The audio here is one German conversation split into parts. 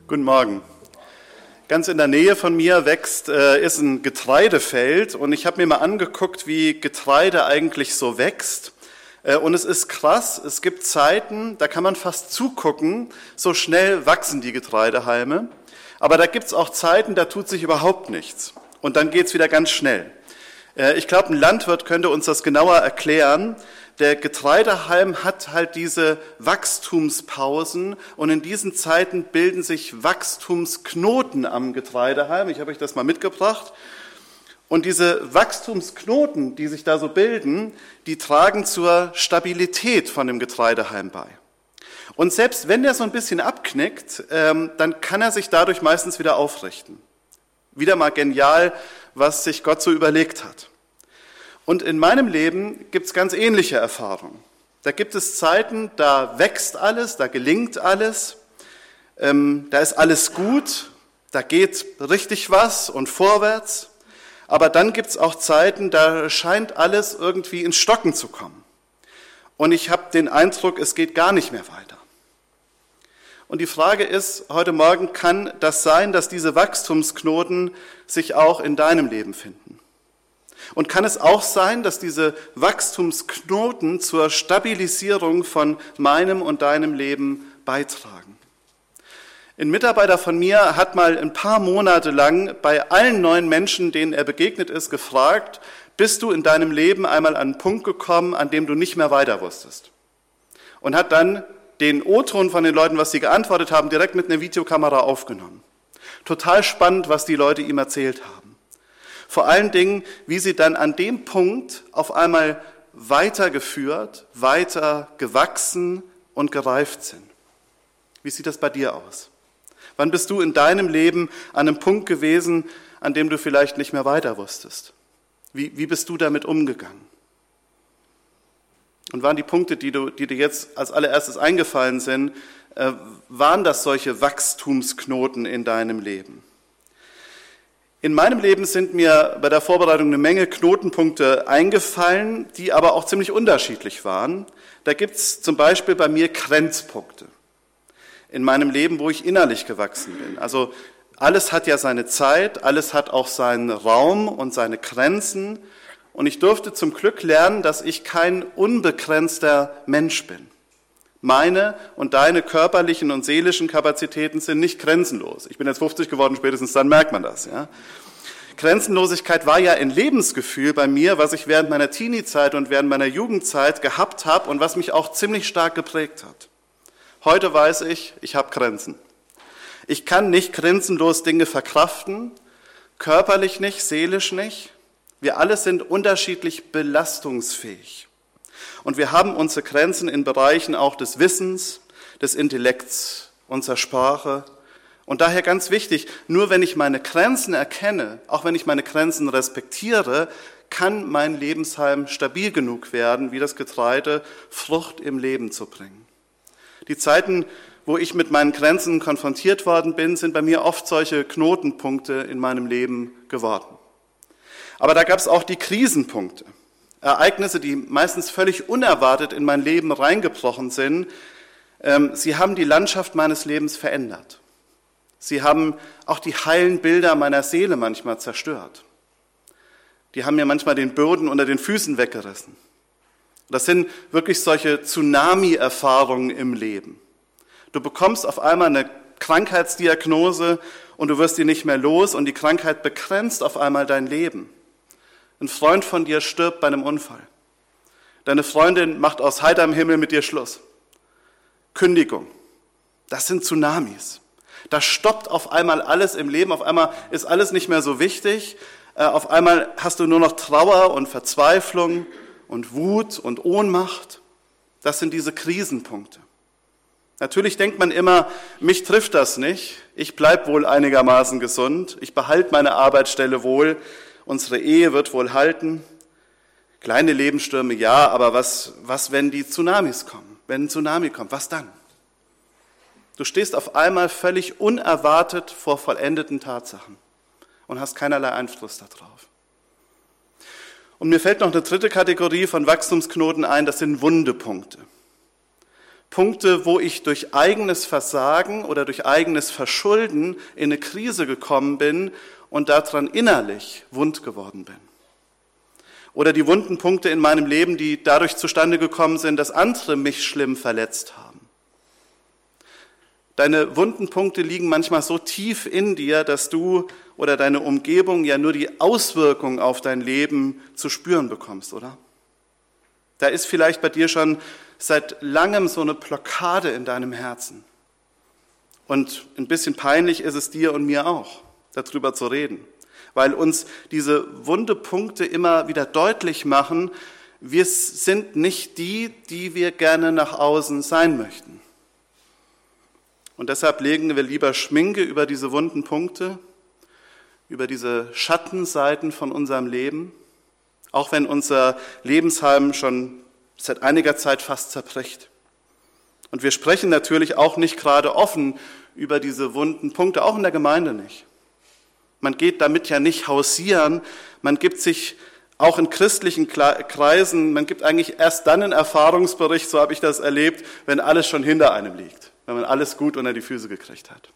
Guten Morgen. Ganz in der Nähe von mir ist ein Getreidefeld und ich habe mir mal angeguckt, wie Getreide eigentlich so wächst. Und es ist krass, es gibt Zeiten, da kann man fast zugucken, so schnell wachsen die Getreidehalme. Aber da gibt es auch Zeiten, da tut sich überhaupt nichts. Und dann geht es wieder ganz schnell. Ich glaube, ein Landwirt könnte uns das genauer erklären. Der Getreidehalm hat halt diese Wachstumspausen und in diesen Zeiten bilden sich Wachstumsknoten am Getreidehalm. Ich habe euch das mal mitgebracht. Und diese Wachstumsknoten, die sich da so bilden, die tragen zur Stabilität von dem Getreidehalm bei. Und selbst wenn der so ein bisschen abknickt, dann kann er sich dadurch meistens wieder aufrichten. Wieder mal genial, was sich Gott so überlegt hat. Und in meinem Leben gibt es ganz ähnliche Erfahrungen. Da gibt es Zeiten, da wächst alles, da gelingt alles, da ist alles gut, da geht richtig was und vorwärts. Aber dann gibt es auch Zeiten, da scheint alles irgendwie ins Stocken zu kommen. Und ich habe den Eindruck, es geht gar nicht mehr weiter. Und die Frage ist, heute Morgen, kann das sein, dass diese Wachstumsknoten sich auch in deinem Leben finden? Und kann es auch sein, dass diese Wachstumsknoten zur Stabilisierung von meinem und deinem Leben beitragen? Ein Mitarbeiter von mir hat mal ein paar Monate lang bei allen neuen Menschen, denen er begegnet ist, gefragt, bist du in deinem Leben einmal an einen Punkt gekommen, an dem du nicht mehr weiter wusstest? Und hat dann den O-Ton von den Leuten, was sie geantwortet haben, direkt mit einer Videokamera aufgenommen. Total spannend, was die Leute ihm erzählt haben. Vor allen Dingen, wie sie dann an dem Punkt auf einmal weitergeführt, weiter gewachsen und gereift sind. Wie sieht das bei dir aus? Wann bist du in deinem Leben an einem Punkt gewesen, an dem du vielleicht nicht mehr weiter wusstest? Wie bist du damit umgegangen? Und waren die Punkte, die dir jetzt als allererstes eingefallen sind, waren das solche Wachstumsknoten in deinem Leben? In meinem Leben sind mir bei der Vorbereitung eine Menge Knotenpunkte eingefallen, die aber auch ziemlich unterschiedlich waren. Da gibt es zum Beispiel bei mir Grenzpunkte in meinem Leben, wo ich innerlich gewachsen bin. Also alles hat ja seine Zeit, alles hat auch seinen Raum und seine Grenzen. Und ich durfte zum Glück lernen, dass ich kein unbegrenzter Mensch bin. Meine und deine körperlichen und seelischen Kapazitäten sind nicht grenzenlos. Ich bin jetzt 50 geworden, spätestens dann merkt man das. Ja? Grenzenlosigkeit war ja ein Lebensgefühl bei mir, was ich während meiner Teenie-Zeit und während meiner Jugendzeit gehabt habe und was mich auch ziemlich stark geprägt hat. Heute weiß ich habe Grenzen. Ich kann nicht grenzenlos Dinge verkraften, körperlich nicht, seelisch nicht. Wir alle sind unterschiedlich belastungsfähig. Und wir haben unsere Grenzen in Bereichen auch des Wissens, des Intellekts, unserer Sprache. Und daher ganz wichtig, nur wenn ich meine Grenzen erkenne, auch wenn ich meine Grenzen respektiere, kann mein Lebenshalm stabil genug werden, wie das Getreide, Frucht im Leben zu bringen. Die Zeiten, wo ich mit meinen Grenzen konfrontiert worden bin, sind bei mir oft solche Knotenpunkte in meinem Leben geworden. Aber da gab es auch die Krisenpunkte. Ereignisse, die meistens völlig unerwartet in mein Leben reingebrochen sind. Sie haben die Landschaft meines Lebens verändert. Sie haben auch die heilen Bilder meiner Seele manchmal zerstört. Die haben mir manchmal den Boden unter den Füßen weggerissen. Das sind wirklich solche Tsunami-Erfahrungen im Leben. Du bekommst auf einmal eine Krankheitsdiagnose und du wirst die nicht mehr los und die Krankheit begrenzt auf einmal dein Leben. Ein Freund von dir stirbt bei einem Unfall. Deine Freundin macht aus heiterem Himmel mit dir Schluss. Kündigung. Das sind Tsunamis. Da stoppt auf einmal alles im Leben. Auf einmal ist alles nicht mehr so wichtig. Auf einmal hast du nur noch Trauer und Verzweiflung und Wut und Ohnmacht. Das sind diese Krisenpunkte. Natürlich denkt man immer, mich trifft das nicht. Ich bleib wohl einigermaßen gesund. Ich behalte meine Arbeitsstelle wohl. Unsere Ehe wird wohl halten. Kleine Lebensstürme, ja, aber was, wenn die Tsunamis kommen? Wenn ein Tsunami kommt, was dann? Du stehst auf einmal völlig unerwartet vor vollendeten Tatsachen und hast keinerlei Einfluss darauf. Und mir fällt noch eine dritte Kategorie von Wachstumsknoten ein, das sind Wundepunkte. Punkte, wo ich durch eigenes Versagen oder durch eigenes Verschulden in eine Krise gekommen bin und daran innerlich wund geworden bin. Oder die wunden Punkte in meinem Leben, die dadurch zustande gekommen sind, dass andere mich schlimm verletzt haben. Deine wunden Punkte liegen manchmal so tief in dir, dass du oder deine Umgebung ja nur die Auswirkungen auf dein Leben zu spüren bekommst, oder? Da ist vielleicht bei dir schon seit langem so eine Blockade in deinem Herzen. Und ein bisschen peinlich ist es dir und mir auch, darüber zu reden, weil uns diese wunde Punkte immer wieder deutlich machen, wir sind nicht die, die wir gerne nach außen sein möchten. Und deshalb legen wir lieber Schminke über diese wunden Punkte, über diese Schattenseiten von unserem Leben, auch wenn unser Lebensheim schon seit einiger Zeit fast zerbricht. Und wir sprechen natürlich auch nicht gerade offen über diese wunden Punkte, auch in der Gemeinde nicht. Man geht damit ja nicht hausieren, man gibt sich auch in christlichen Kreisen, man gibt eigentlich erst dann einen Erfahrungsbericht, so habe ich das erlebt, wenn alles schon hinter einem liegt, wenn man alles gut unter die Füße gekriegt hat.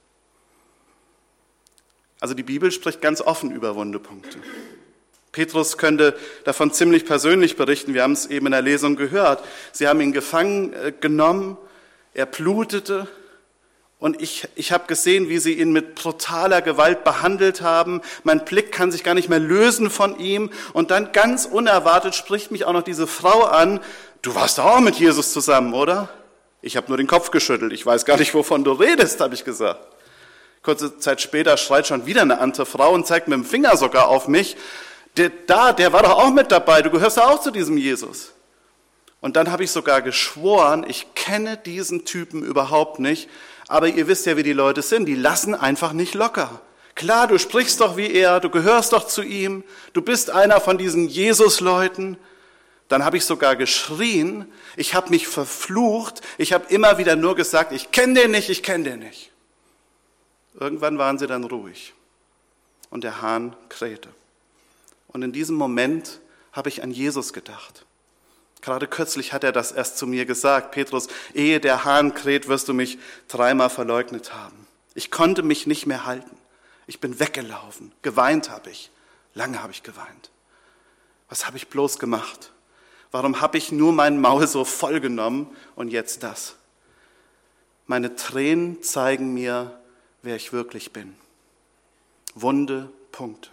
Also die Bibel spricht ganz offen über wunde Punkte. Petrus könnte davon ziemlich persönlich berichten, wir haben es eben in der Lesung gehört. Sie haben ihn gefangen genommen, er blutete und ich habe gesehen, wie sie ihn mit brutaler Gewalt behandelt haben. Mein Blick kann sich gar nicht mehr lösen von ihm und dann ganz unerwartet spricht mich auch noch diese Frau an, du warst doch auch mit Jesus zusammen, oder? Ich habe nur den Kopf geschüttelt, ich weiß gar nicht, wovon du redest, habe ich gesagt. Kurze Zeit später schreit schon wieder eine andere Frau und zeigt mit dem Finger sogar auf mich. Der war doch auch mit dabei, du gehörst ja auch zu diesem Jesus. Und dann habe ich sogar geschworen, ich kenne diesen Typen überhaupt nicht, aber ihr wisst ja, wie die Leute sind, die lassen einfach nicht locker. Klar, du sprichst doch wie er, du gehörst doch zu ihm, du bist einer von diesen Jesus-Leuten. Dann habe ich sogar geschrien, ich habe mich verflucht, ich habe immer wieder nur gesagt, ich kenne den nicht, ich kenne den nicht. Irgendwann waren sie dann ruhig und der Hahn krähte. Und in diesem Moment habe ich an Jesus gedacht. Gerade kürzlich hat er das erst zu mir gesagt. Petrus, ehe der Hahn kräht, wirst du mich 3-mal verleugnet haben. Ich konnte mich nicht mehr halten. Ich bin weggelaufen. Geweint habe ich. Lange habe ich geweint. Was habe ich bloß gemacht? Warum habe ich nur mein Maul so voll genommen und jetzt das? Meine Tränen zeigen mir, wer ich wirklich bin. Wunde Punkte.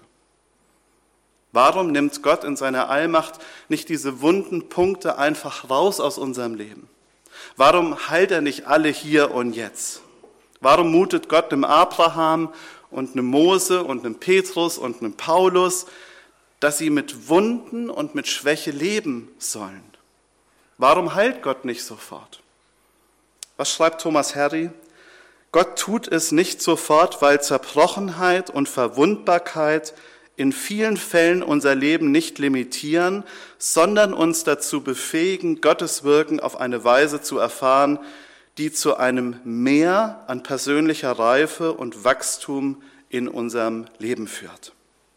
Warum nimmt Gott in seiner Allmacht nicht diese wunden Punkte einfach raus aus unserem Leben? Warum heilt er nicht alle hier und jetzt? Warum mutet Gott einem Abraham und einem Mose und einem Petrus und einem Paulus, dass sie mit Wunden und mit Schwäche leben sollen? Warum heilt Gott nicht sofort? Was schreibt Thomas Harry? Gott tut es nicht sofort, weil Zerbrochenheit und Verwundbarkeit in vielen Fällen unser Leben nicht limitieren, sondern uns dazu befähigen, Gottes Wirken auf eine Weise zu erfahren, die zu einem Mehr an persönlicher Reife und Wachstum in unserem Leben führt.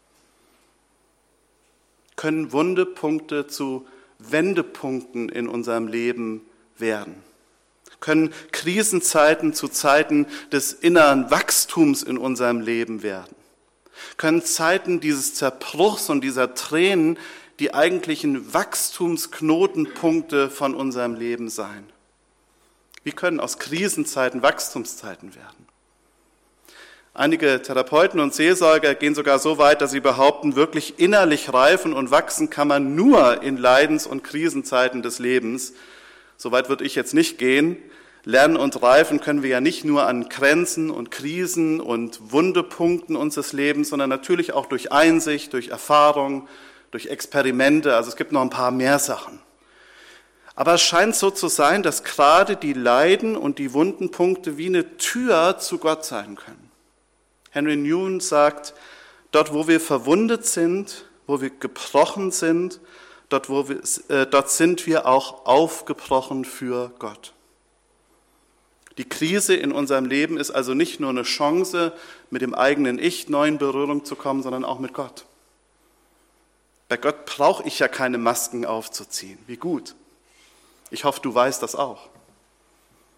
Können wunde Punkte zu Wendepunkten in unserem Leben werden? Können Krisenzeiten zu Zeiten des inneren Wachstums in unserem Leben werden? Können Zeiten dieses Zerbruchs und dieser Tränen die eigentlichen Wachstumsknotenpunkte von unserem Leben sein? Wie können aus Krisenzeiten Wachstumszeiten werden? Einige Therapeuten und Seelsorger gehen sogar so weit, dass sie behaupten, wirklich innerlich reifen und wachsen kann man nur in Leidens- und Krisenzeiten des Lebens. So weit würde ich jetzt nicht gehen. Lernen und reifen können wir ja nicht nur an Grenzen und Krisen und Wundepunkten unseres Lebens, sondern natürlich auch durch Einsicht, durch Erfahrung, durch Experimente. Also es gibt noch ein paar mehr Sachen. Aber es scheint so zu sein, dass gerade die Leiden und die wunden Punkte wie eine Tür zu Gott sein können. Henry Newman sagt, dort wo wir verwundet sind, wo wir gebrochen sind, dort sind wir auch aufgebrochen für Gott. Die Krise in unserem Leben ist also nicht nur eine Chance, mit dem eigenen Ich neu in Berührung zu kommen, sondern auch mit Gott. Bei Gott brauche ich ja keine Masken aufzuziehen. Wie gut. Ich hoffe, du weißt das auch.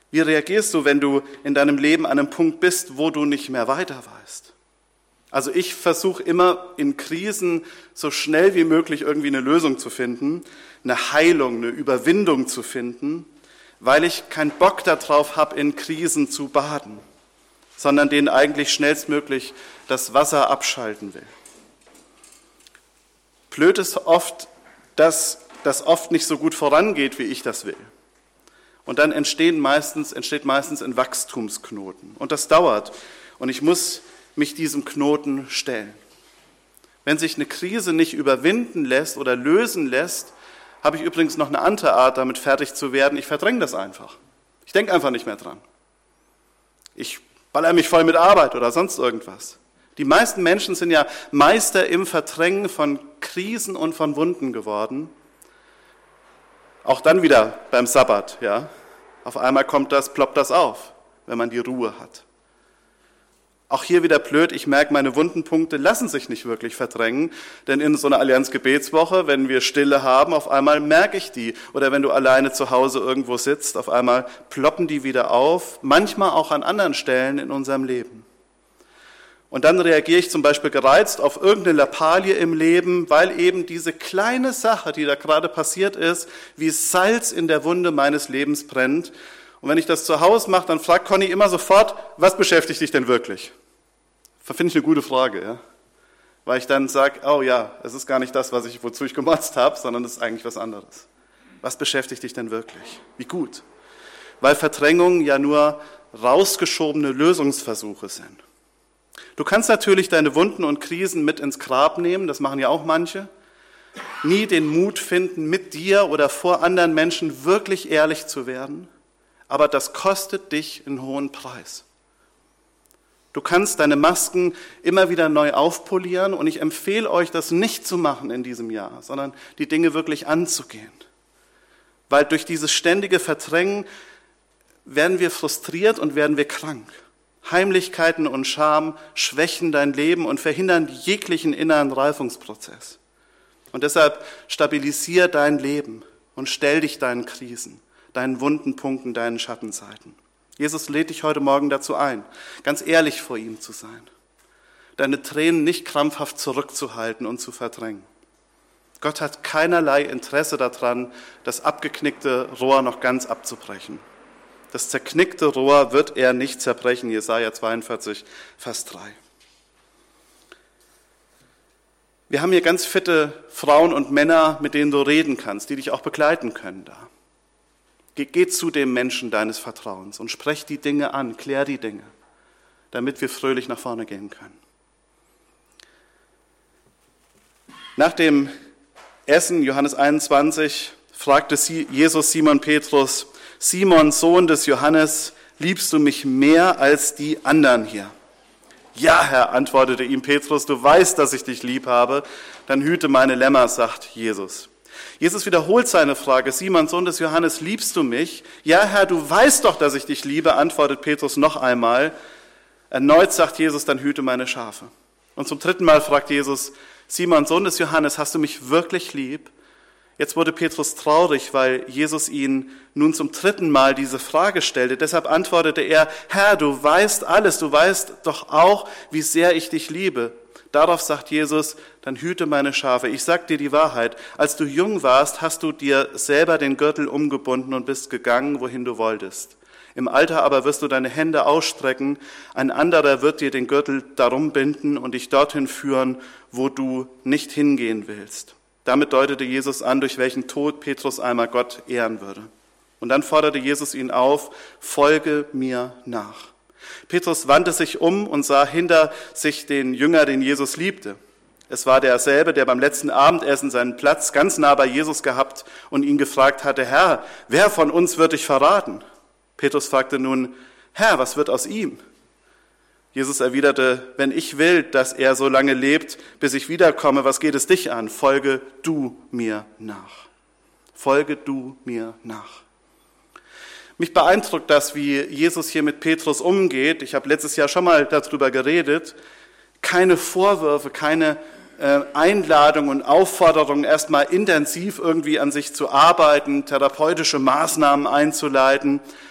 Wie reagierst du, wenn du in deinem Leben an einem Punkt bist, wo du nicht mehr weiter weißt? Also ich versuche immer in Krisen so schnell wie möglich irgendwie eine Lösung zu finden, eine Heilung, eine Überwindung zu finden, weil ich keinen Bock darauf habe, in Krisen zu baden, sondern denen eigentlich schnellstmöglich das Wasser abschalten will. Blöd ist oft, dass das oft nicht so gut vorangeht, wie ich das will. Und dann entsteht meistens ein Wachstumsknoten. Und das dauert. Und ich muss mich diesem Knoten stellen. Wenn sich eine Krise nicht überwinden lässt oder lösen lässt, habe ich übrigens noch eine andere Art, damit fertig zu werden. Ich verdränge das einfach. Ich denke einfach nicht mehr dran. Ich baller mich voll mit Arbeit oder sonst irgendwas. Die meisten Menschen sind ja Meister im Verdrängen von Krisen und von Wunden geworden. Auch dann wieder beim Sabbat, ja. Auf einmal ploppt das auf, wenn man die Ruhe hat. Auch hier wieder blöd, ich merke, meine Wundenpunkte lassen sich nicht wirklich verdrängen, denn in so einer Allianz-Gebetswoche, wenn wir Stille haben, auf einmal merke ich die. Oder wenn du alleine zu Hause irgendwo sitzt, auf einmal ploppen die wieder auf, manchmal auch an anderen Stellen in unserem Leben. Und dann reagiere ich zum Beispiel gereizt auf irgendeine Lappalie im Leben, weil eben diese kleine Sache, die da gerade passiert ist, wie Salz in der Wunde meines Lebens brennt. Und wenn ich das zu Hause mache, dann fragt Conny immer sofort, was beschäftigt dich denn wirklich? Das finde ich eine gute Frage, ja? Weil ich dann sage, oh ja, es ist gar nicht das, wozu ich gemotzt habe, sondern es ist eigentlich was anderes. Was beschäftigt dich denn wirklich? Wie gut? Weil Verdrängung ja nur rausgeschobene Lösungsversuche sind. Du kannst natürlich deine Wunden und Krisen mit ins Grab nehmen, das machen ja auch manche. Nie den Mut finden, mit dir oder vor anderen Menschen wirklich ehrlich zu werden, aber das kostet dich einen hohen Preis. Du kannst deine Masken immer wieder neu aufpolieren und ich empfehle euch, das nicht zu machen in diesem Jahr, sondern die Dinge wirklich anzugehen. Weil durch dieses ständige Verdrängen werden wir frustriert und werden wir krank. Heimlichkeiten und Scham schwächen dein Leben und verhindern jeglichen inneren Reifungsprozess. Und deshalb stabilisier dein Leben und stell dich deinen Krisen, deinen wunden Punkten, deinen Schattenseiten. Jesus lädt dich heute Morgen dazu ein, ganz ehrlich vor ihm zu sein, deine Tränen nicht krampfhaft zurückzuhalten und zu verdrängen. Gott hat keinerlei Interesse daran, das abgeknickte Rohr noch ganz abzubrechen. Das zerknickte Rohr wird er nicht zerbrechen, Jesaja 42, Vers 3. Wir haben hier ganz fitte Frauen und Männer, mit denen du reden kannst, die dich auch begleiten können da. Geh zu dem Menschen deines Vertrauens und sprech die Dinge an, klär die Dinge, damit wir fröhlich nach vorne gehen können. Nach dem Essen, Johannes 21, fragte Jesus Simon Petrus: Simon, Sohn des Johannes, liebst du mich mehr als die anderen hier? Ja, Herr, antwortete ihm Petrus, du weißt, dass ich dich lieb habe, dann hüte meine Lämmer, sagt Jesus. Jesus wiederholt seine Frage: Simon, Sohn des Johannes, liebst du mich? Ja, Herr, du weißt doch, dass ich dich liebe, antwortet Petrus noch einmal. Erneut sagt Jesus, dann hüte meine Schafe. Und zum dritten Mal fragt Jesus: Simon, Sohn des Johannes, hast du mich wirklich lieb? Jetzt wurde Petrus traurig, weil Jesus ihn nun zum dritten Mal diese Frage stellte. Deshalb antwortete er: Herr, du weißt alles, du weißt doch auch, wie sehr ich dich liebe. Darauf sagt Jesus: dann hüte meine Schafe. Ich sag dir die Wahrheit, als du jung warst, hast du dir selber den Gürtel umgebunden und bist gegangen, wohin du wolltest. Im Alter aber wirst du deine Hände ausstrecken, ein anderer wird dir den Gürtel darum binden und dich dorthin führen, wo du nicht hingehen willst. Damit deutete Jesus an, durch welchen Tod Petrus einmal Gott ehren würde. Und dann forderte Jesus ihn auf: folge mir nach. Petrus wandte sich um und sah hinter sich den Jünger, den Jesus liebte. Es war derselbe, der beim letzten Abendessen seinen Platz ganz nah bei Jesus gehabt und ihn gefragt hatte: Herr, wer von uns wird dich verraten? Petrus fragte nun: Herr, was wird aus ihm? Jesus erwiderte: wenn ich will, dass er so lange lebt, bis ich wiederkomme, was geht es dich an? Folge du mir nach. Folge du mir nach. Mich beeindruckt das, wie Jesus hier mit Petrus umgeht. Ich habe letztes Jahr schon mal darüber geredet. Keine Vorwürfe, keine Einladung und Aufforderung, erstmal intensiv irgendwie an sich zu arbeiten, therapeutische Maßnahmen einzuleiten.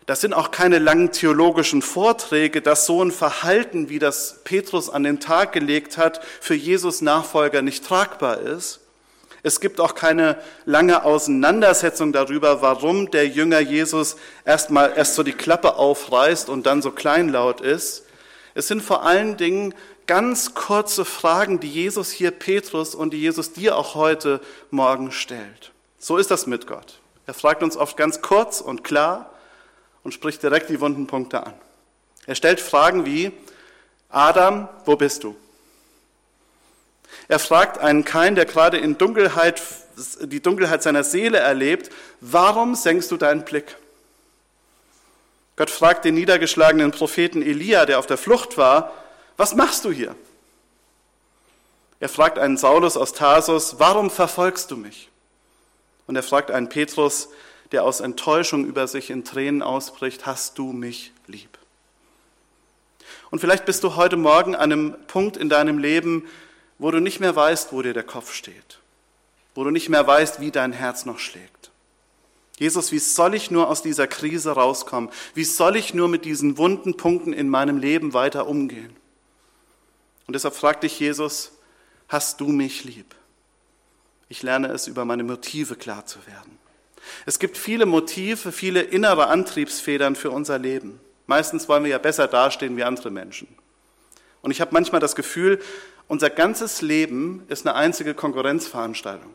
Das sind auch keine langen theologischen Vorträge, dass so ein Verhalten, wie das Petrus an den Tag gelegt hat, für Jesus Nachfolger nicht tragbar ist. Es gibt auch keine lange Auseinandersetzung darüber, warum der Jünger Jesus erst so die Klappe aufreißt und dann so kleinlaut ist. Es sind vor allen Dingen ganz kurze Fragen, die Jesus hier Petrus und die Jesus dir auch heute Morgen stellt. So ist das mit Gott. Er fragt uns oft ganz kurz und klar und spricht direkt die wunden Punkte an. Er stellt Fragen wie: Adam, wo bist du? Er fragt einen Kain, der gerade in die Dunkelheit seiner Seele erlebt: Warum senkst du deinen Blick? Gott fragt den niedergeschlagenen Propheten Elia, der auf der Flucht war: Was machst du hier? Er fragt einen Saulus aus Tarsus: Warum verfolgst du mich? Und er fragt einen Petrus, der aus Enttäuschung über sich in Tränen ausbricht: Hast du mich lieb? Und vielleicht bist du heute Morgen an einem Punkt in deinem Leben, wo du nicht mehr weißt, wo dir der Kopf steht, wo du nicht mehr weißt, wie dein Herz noch schlägt. Jesus, wie soll ich nur aus dieser Krise rauskommen? Wie soll ich nur mit diesen wunden Punkten in meinem Leben weiter umgehen? Und deshalb fragt dich Jesus: Hast du mich lieb? Ich lerne es, über meine Motive klar zu werden. Es gibt viele Motive, viele innere Antriebsfedern für unser Leben. Meistens wollen wir ja besser dastehen wie andere Menschen. Und ich habe manchmal das Gefühl, unser ganzes Leben ist eine einzige Konkurrenzveranstaltung.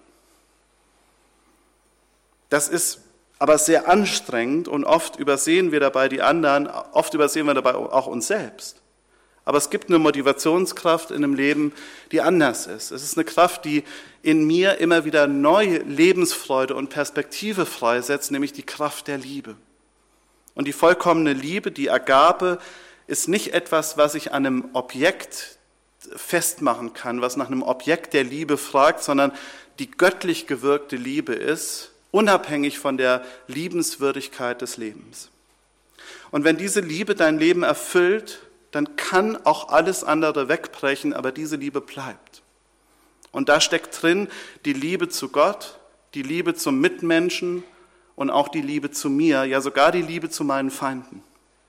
Das ist aber sehr anstrengend und oft übersehen wir dabei die anderen, oft übersehen wir dabei auch uns selbst. Aber es gibt eine Motivationskraft in einem Leben, die anders ist. Es ist eine Kraft, die in mir immer wieder neue Lebensfreude und Perspektive freisetzt, nämlich die Kraft der Liebe. Und die vollkommene Liebe, die Agape, ist nicht etwas, was ich an einem Objekt festmachen kann, was nach einem Objekt der Liebe fragt, sondern die göttlich gewirkte Liebe ist, unabhängig von der Liebenswürdigkeit des Lebens. Und wenn diese Liebe dein Leben erfüllt, dann kann auch alles andere wegbrechen, aber diese Liebe bleibt. Und da steckt drin die Liebe zu Gott, die Liebe zum Mitmenschen und auch die Liebe zu mir, ja sogar die Liebe zu meinen Feinden.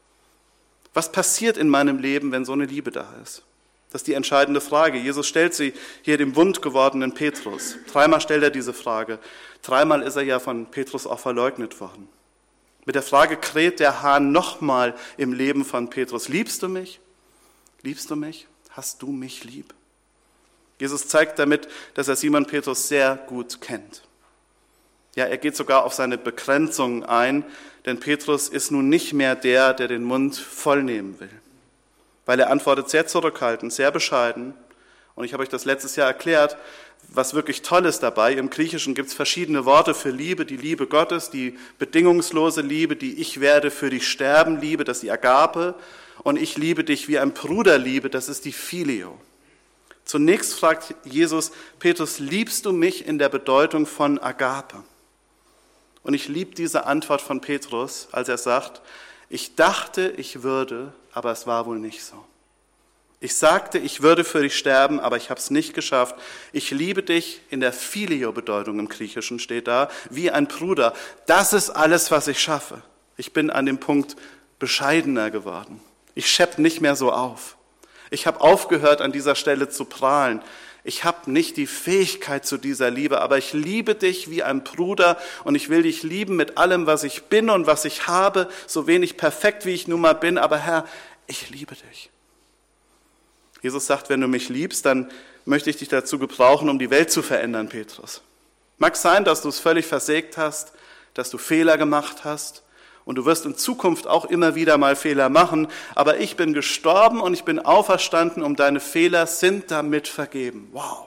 Was passiert in meinem Leben, wenn so eine Liebe da ist? Das ist die entscheidende Frage. Jesus stellt sie hier dem wund gewordenen Petrus. 3-mal stellt er diese Frage. 3-mal ist er ja von Petrus auch verleugnet worden. Mit der Frage kräht der Hahn nochmal im Leben von Petrus: Liebst du mich? Liebst du mich? Hast du mich lieb? Jesus zeigt damit, dass er Simon Petrus sehr gut kennt. Ja, er geht sogar auf seine Begrenzung ein, denn Petrus ist nun nicht mehr der den Mund vollnehmen will. Weil er antwortet sehr zurückhaltend, sehr bescheiden. Und ich habe euch das letztes Jahr erklärt, was wirklich toll ist dabei. Im Griechischen gibt es verschiedene Worte für Liebe: die Liebe Gottes, die bedingungslose Liebe, die Ich werde für dich sterben Liebe, das ist die Agape. Und ich liebe dich wie ein Bruder liebe, das ist die Phileo. Zunächst fragt Jesus Petrus: Liebst du mich in der Bedeutung von Agape? Und ich liebe diese Antwort von Petrus, als er sagt: Ich dachte, ich würde, aber es war wohl nicht so. Ich sagte, ich würde für dich sterben, aber ich habe es nicht geschafft. Ich liebe dich, in der Phileo-Bedeutung im Griechischen steht da, wie ein Bruder. Das ist alles, was ich schaffe. Ich bin an dem Punkt bescheidener geworden. Ich schepp nicht mehr so auf. Ich habe aufgehört, an dieser Stelle zu prahlen. Ich habe nicht die Fähigkeit zu dieser Liebe, aber ich liebe dich wie ein Bruder und ich will dich lieben mit allem, was ich bin und was ich habe, so wenig perfekt, wie ich nun mal bin, aber Herr, ich liebe dich. Jesus sagt: Wenn du mich liebst, dann möchte ich dich dazu gebrauchen, um die Welt zu verändern, Petrus. Mag sein, dass du es völlig versägt hast, dass du Fehler gemacht hast und du wirst in Zukunft auch immer wieder mal Fehler machen, aber ich bin gestorben und ich bin auferstanden und deine Fehler sind damit vergeben. Wow!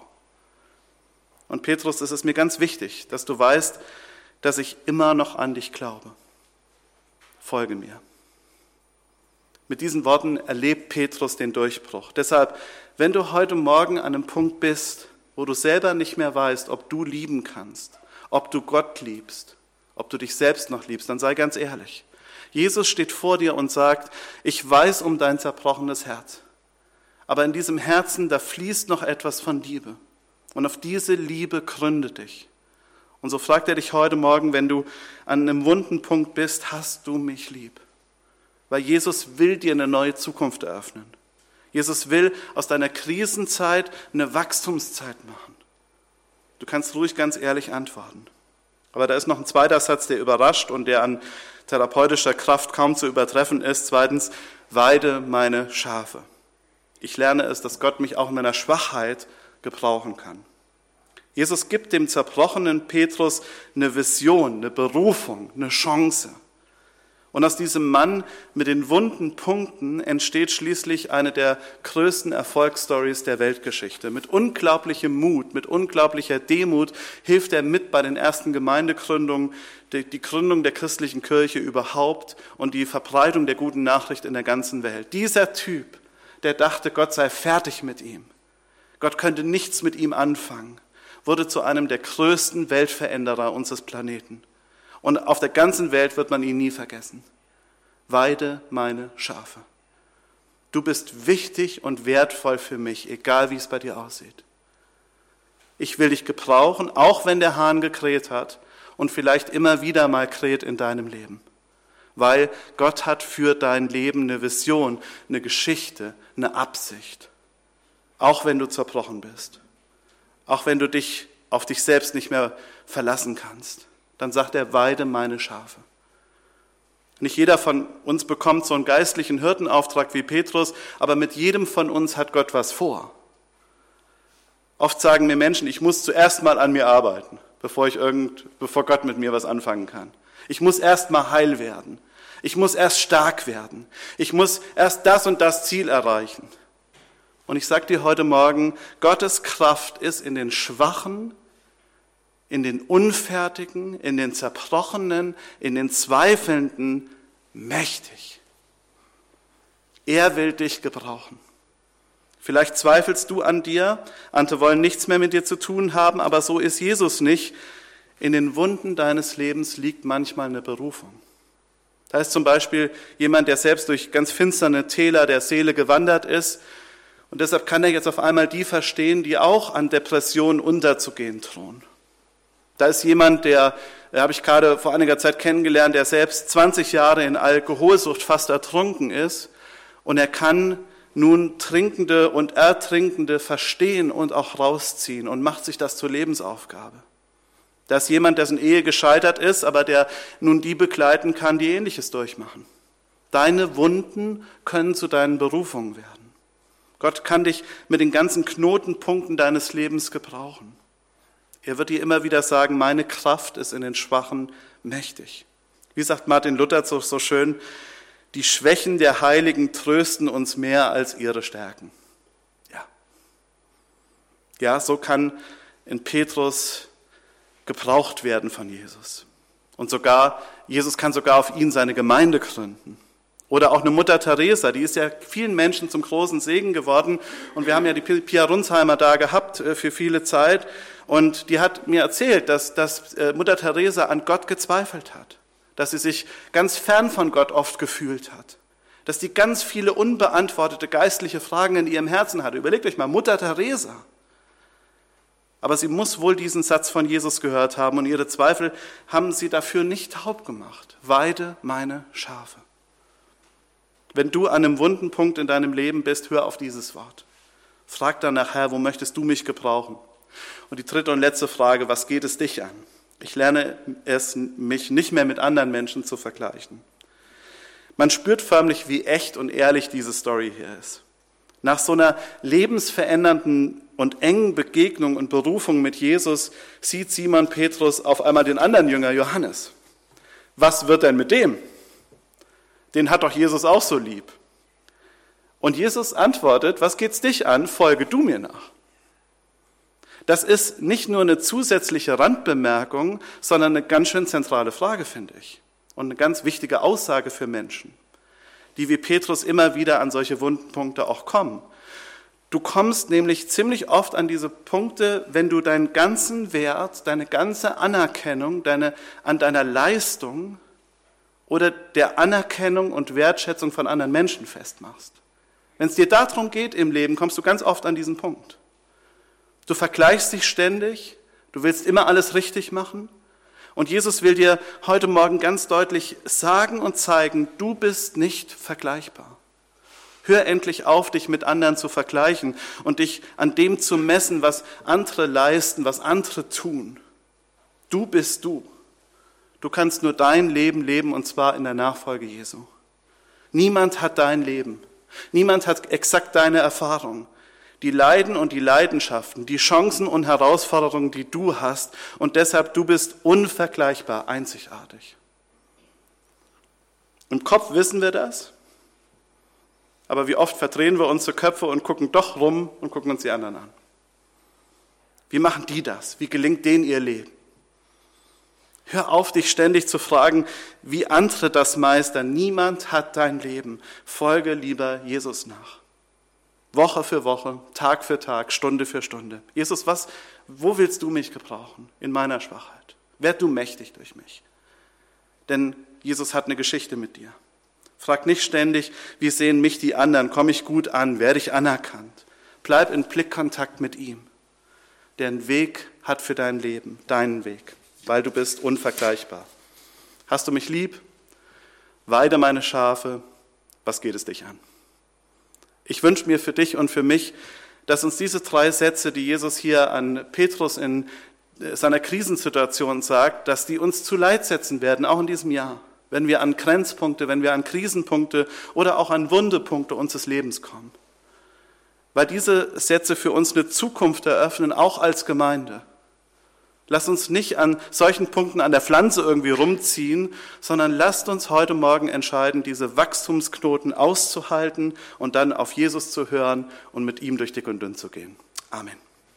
Und Petrus, es ist mir ganz wichtig, dass du weißt, dass ich immer noch an dich glaube. Folge mir. Mit diesen Worten erlebt Petrus den Durchbruch. Deshalb, wenn du heute Morgen an einem Punkt bist, wo du selber nicht mehr weißt, ob du lieben kannst, ob du Gott liebst, ob du dich selbst noch liebst, dann sei ganz ehrlich. Jesus steht vor dir und sagt: Ich weiß um dein zerbrochenes Herz, aber in diesem Herzen, da fließt noch etwas von Liebe. Und auf diese Liebe gründe dich. Und so fragt er dich heute Morgen, wenn du an einem wunden Punkt bist, hast du mich lieb? Weil Jesus will dir eine neue Zukunft eröffnen. Jesus will aus deiner Krisenzeit eine Wachstumszeit machen. Du kannst ruhig ganz ehrlich antworten. Aber da ist noch ein zweiter Satz, der überrascht und der an therapeutischer Kraft kaum zu übertreffen ist. Zweitens, weide meine Schafe. Ich lerne es, dass Gott mich auch in meiner Schwachheit gebrauchen kann. Jesus gibt dem zerbrochenen Petrus eine Vision, eine Berufung, eine Chance. Und aus diesem Mann mit den wunden Punkten entsteht schließlich eine der größten Erfolgsstories der Weltgeschichte. Mit unglaublichem Mut, mit unglaublicher Demut hilft er mit bei den ersten Gemeindegründungen, die Gründung der christlichen Kirche überhaupt und die Verbreitung der guten Nachricht in der ganzen Welt. Dieser Typ, der dachte, Gott sei fertig mit ihm, Gott könnte nichts mit ihm anfangen, wurde zu einem der größten Weltveränderer unseres Planeten. Und auf der ganzen Welt wird man ihn nie vergessen. Weide meine Schafe. Du bist wichtig und wertvoll für mich, egal wie es bei dir aussieht. Ich will dich gebrauchen, auch wenn der Hahn gekräht hat und vielleicht immer wieder mal kräht in deinem Leben. Weil Gott hat für dein Leben eine Vision, eine Geschichte, eine Absicht. Auch wenn du zerbrochen bist. Auch wenn du dich auf dich selbst nicht mehr verlassen kannst. Dann sagt er, weide meine Schafe. Nicht jeder von uns bekommt so einen geistlichen Hirtenauftrag wie Petrus, aber mit jedem von uns hat Gott was vor. Oft sagen mir Menschen, ich muss zuerst mal an mir arbeiten, bevor Gott mit mir was anfangen kann. Ich muss erst mal heil werden. Ich muss erst stark werden. Ich muss erst das und das Ziel erreichen. Und ich sage dir heute Morgen, Gottes Kraft ist in den Schwachen, in den Unfertigen, in den Zerbrochenen, in den Zweifelnden mächtig. Er will dich gebrauchen. Vielleicht zweifelst du an dir, andere wollen nichts mehr mit dir zu tun haben, aber so ist Jesus nicht. In den Wunden deines Lebens liegt manchmal eine Berufung. Da ist zum Beispiel jemand, der selbst durch ganz finsterne Täler der Seele gewandert ist und deshalb kann er jetzt auf einmal die verstehen, die auch an Depressionen unterzugehen drohen. Da ist jemand, der habe ich gerade vor einiger Zeit kennengelernt, der selbst 20 Jahre in Alkoholsucht fast ertrunken ist und er kann nun Trinkende und Ertrinkende verstehen und auch rausziehen und macht sich das zur Lebensaufgabe. Da ist jemand, dessen Ehe gescheitert ist, aber der nun die begleiten kann, die Ähnliches durchmachen. Deine Wunden können zu deinen Berufungen werden. Gott kann dich mit den ganzen Knotenpunkten deines Lebens gebrauchen. Er wird dir immer wieder sagen, meine Kraft ist in den Schwachen mächtig. Wie sagt Martin Luther so schön, die Schwächen der Heiligen trösten uns mehr als ihre Stärken. Ja, so kann in Petrus gebraucht werden von Jesus. Und Jesus kann sogar auf ihn seine Gemeinde gründen. Oder auch eine Mutter Teresa, die ist ja vielen Menschen zum großen Segen geworden. Und wir haben ja die Pia Runsheimer da gehabt für viele Zeit. Und die hat mir erzählt, dass Mutter Teresa an Gott gezweifelt hat. Dass sie sich ganz fern von Gott oft gefühlt hat. Dass die ganz viele unbeantwortete geistliche Fragen in ihrem Herzen hatte. Überlegt euch mal, Mutter Teresa. Aber sie muss wohl diesen Satz von Jesus gehört haben und ihre Zweifel haben sie dafür nicht taub gemacht. Weide meine Schafe. Wenn du an einem wunden Punkt in deinem Leben bist, hör auf dieses Wort. Frag danach, Herr, wo möchtest du mich gebrauchen? Und die dritte und letzte Frage, was geht es dich an? Ich lerne es, mich nicht mehr mit anderen Menschen zu vergleichen. Man spürt förmlich, wie echt und ehrlich diese Story hier ist. Nach so einer lebensverändernden und engen Begegnung und Berufung mit Jesus sieht Simon Petrus auf einmal den anderen Jünger Johannes. Was wird denn mit dem? Den hat doch Jesus auch so lieb. Und Jesus antwortet, was geht's dich an? Folge du mir nach. Das ist nicht nur eine zusätzliche Randbemerkung, sondern eine ganz schön zentrale Frage, finde ich. Und eine ganz wichtige Aussage für Menschen, die wie Petrus immer wieder an solche Wundenpunkte auch kommen. Du kommst nämlich ziemlich oft an diese Punkte, wenn du deinen ganzen Wert, deine ganze Anerkennung an deiner Leistung oder der Anerkennung und Wertschätzung von anderen Menschen festmachst. Wenn es dir darum geht im Leben, kommst du ganz oft an diesen Punkt. Du vergleichst dich ständig, Du willst immer alles richtig machen. Und Jesus will dir heute Morgen ganz deutlich sagen und zeigen, du bist nicht vergleichbar. Hör endlich auf, dich mit anderen zu vergleichen und dich an dem zu messen, was andere leisten, was andere tun. Du bist du. Du kannst nur dein Leben leben, und zwar in der Nachfolge Jesu. Niemand hat dein Leben. Niemand hat exakt deine Erfahrung. Die Leiden und die Leidenschaften, die Chancen und Herausforderungen, die du hast. Und deshalb, du bist unvergleichbar, einzigartig. Im Kopf wissen wir das. Aber wie oft verdrehen wir unsere Köpfe und gucken doch rum und gucken uns die anderen an. Wie machen die das? Wie gelingt denen ihr Leben? Hör auf, dich ständig zu fragen, wie andere das meistern. Niemand hat dein Leben. Folge lieber Jesus nach. Woche für Woche, Tag für Tag, Stunde für Stunde. Jesus, wo willst du mich gebrauchen in meiner Schwachheit? Werd du mächtig durch mich. Denn Jesus hat eine Geschichte mit dir. Frag nicht ständig, wie sehen mich die anderen? Komme ich gut an? Werde ich anerkannt? Bleib in Blickkontakt mit ihm. Der einen Weg hat für dein Leben, deinen Weg, weil du bist unvergleichbar. Hast du mich lieb? Weide meine Schafe. Was geht es dich an? Ich wünsche mir für dich und für mich, dass uns diese 3 Sätze, die Jesus hier an Petrus in seiner Krisensituation sagt, dass die uns zu Leitsätzen werden, auch in diesem Jahr. Wenn wir an Grenzpunkte, wenn wir an Krisenpunkte oder auch an Wundepunkte unseres Lebens kommen. Weil diese Sätze für uns eine Zukunft eröffnen, auch als Gemeinde. Lasst uns nicht an solchen Punkten an der Pflanze irgendwie rumziehen, sondern lasst uns heute Morgen entscheiden, diese Wachstumsknoten auszuhalten und dann auf Jesus zu hören und mit ihm durch dick und dünn zu gehen. Amen.